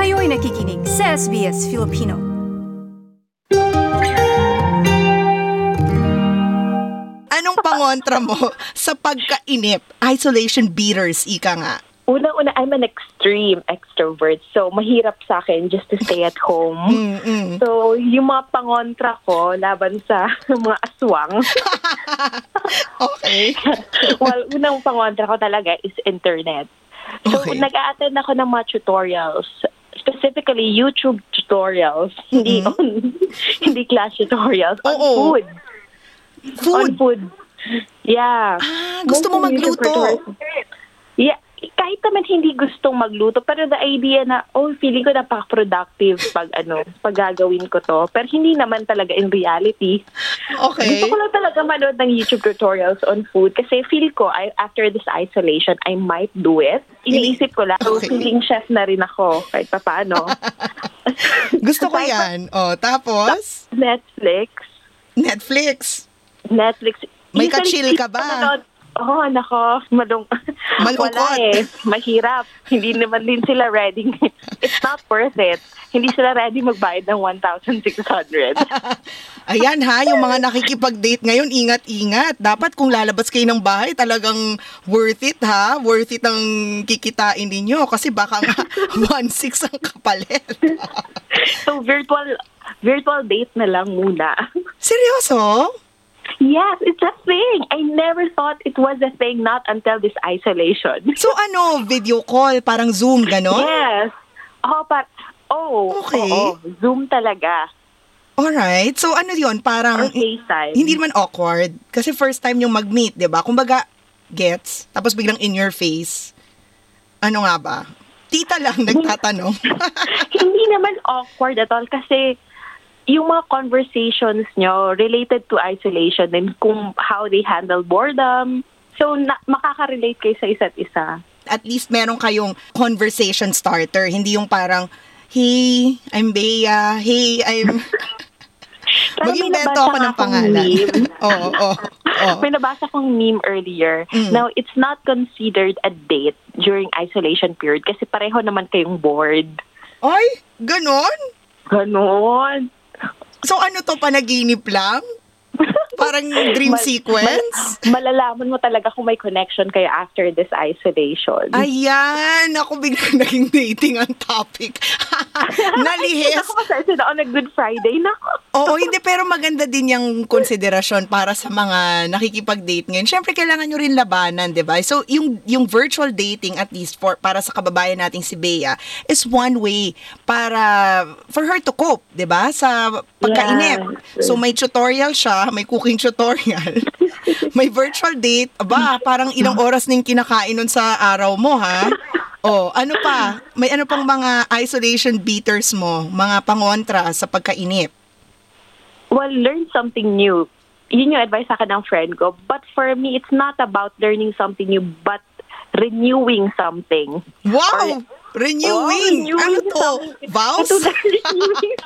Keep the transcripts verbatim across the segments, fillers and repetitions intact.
Kayo'y nakikinig sa S B S Filipino. Anong pangontra mo sa pagkainip? Isolation beaters, ika nga. Una-una, I'm an extreme extrovert. So, mahirap sa akin just to stay at home. Mm-mm. So, yung mga pangontra ko laban sa mga aswang. Okay. Well, unang pangontra ko talaga is internet. So, Okay. nag-a-attend ako ng mga tutorials. Specifically, YouTube tutorials. Hindi on, hindi class tutorials. On Oo. food. On Food. food. Yeah. Ah, gusto mo Mostly YouTube magluto? tutorials. Yeah. Kahit naman hindi gustong magluto, pero the idea na, oh, feeling ko napaka-productive pag, ano, pag gagawin ko to. Pero hindi naman talaga in reality. Okay. Gusto ko lang talaga manood ng YouTube tutorials on food kasi feel ko, I, after this isolation, I might do it. Iniisip ko lang, so Okay. feeling chef na rin ako, kahit pa paano. Gusto ko yan. O, tapos? Netflix. Netflix. Netflix. May Usually, ka-chill ka ba? nanonood- Oo, oh, nako, malung Malungkot. Wala eh, mahirap. Hindi naman din sila ready. It's not worth it. Hindi sila ready magbayad ng one thousand six hundred. Ayan ha, yung mga nakikipag-date ngayon, ingat-ingat. Dapat kung lalabas kayo ng bahay, talagang worth it ha. Worth it ang kikitain ninyo. Kasi baka nga one six ang kapalit. So, virtual virtual date na lang muna. Seryoso? Yes, it's a thing. I never thought it was a thing, not until this isolation. So ano, video call, parang Zoom, gano'n? Yes. Oh, but, oh, Okay. oo, Zoom talaga. Alright. So ano yun, Or parang FaceTime. hindi naman awkward. Kasi first time yung mag-meet, di ba? Kumbaga, gets, tapos biglang in your face. Ano nga ba? Tita lang nagtatanong. Hindi naman awkward at all kasi yung mga conversations nyo related to isolation and kung how they handle boredom. So, na- makaka-relate kayo sa isa't isa. At least meron kayong conversation starter. Hindi yung parang, hey, I'm Bea. Hey, I'm... Pero may Mag-invento nabasa ako nga ng akong pangalan. meme. Oo, oo, oo. May nabasa akong meme earlier. Mm. Now, it's not considered a date during isolation period kasi pareho naman kayong bored. Ay, ganon? Ganon. So ano to, panaginip lang? Parang dream Mal- sequence? mal- malalaman mo talaga kung may connection kayo after this isolation. Ayan, ako biglang naging dating ang topic. Nalihis. Ako masaya na on a Good Friday na. Oo, hindi, pero maganda din yung konsiderasyon para sa mga nakikipag-date ngayon. Siyempre, kailangan nyo rin labanan, di ba? So, yung, yung virtual dating, at least for para sa kababayan nating si Bea, is one way para, for her to cope, di ba? Sa pagkainip. Yes. So, may tutorial siya, may cooking tutorial, may virtual date. Aba, parang ilang oras na yung kinakain nun sa araw mo, ha? Oh, ano pa? May ano pang mga isolation beaters mo, mga pangontra sa pagkainip? Well, learn something new. Yun yung advice sa akin ng friend ko. But for me, it's not about learning something new, but renewing something. Wow! Renewing! Oh, renewing ano to? something. Vows? Ito na renewing.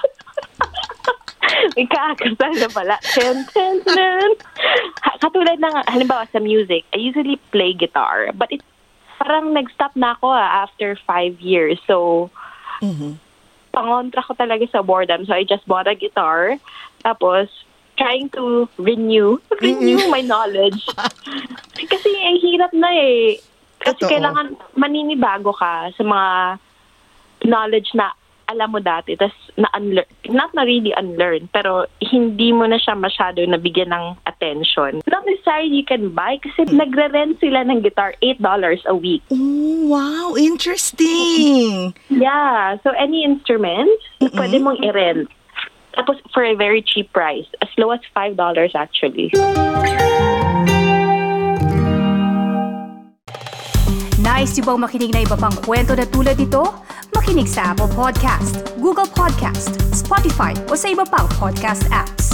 Ikakasal na pala. Ten, ten, ten. Ha- Katulad ng, halimbawa sa music, I usually play guitar. But it, parang nag-stop na ako ah, after five years. So, Mhm. pangontra ko talaga sa boredom. So, I just bought a guitar. Tapos, trying to renew, renew my knowledge. Kasi ang hirap na eh. Kasi Totoo. kailangan maninibago ka sa mga knowledge na alam mo dati, tapos na-unlearn, not na really unlearn, pero hindi mo na siya masyado nabigyan ng attention. Not necessarily you can buy kasi nagre-rent sila ng guitar eight dollars a week. Oh, wow! Interesting! Yeah, so any instrument, pwede mong i-rent. Tapos for a very cheap price, as low as five dollars actually. Nice yung bang makinig na iba pang kwento na tulad ito? Makinig sa Apple Podcast, Google Podcast, Spotify o sa iba pang podcast apps.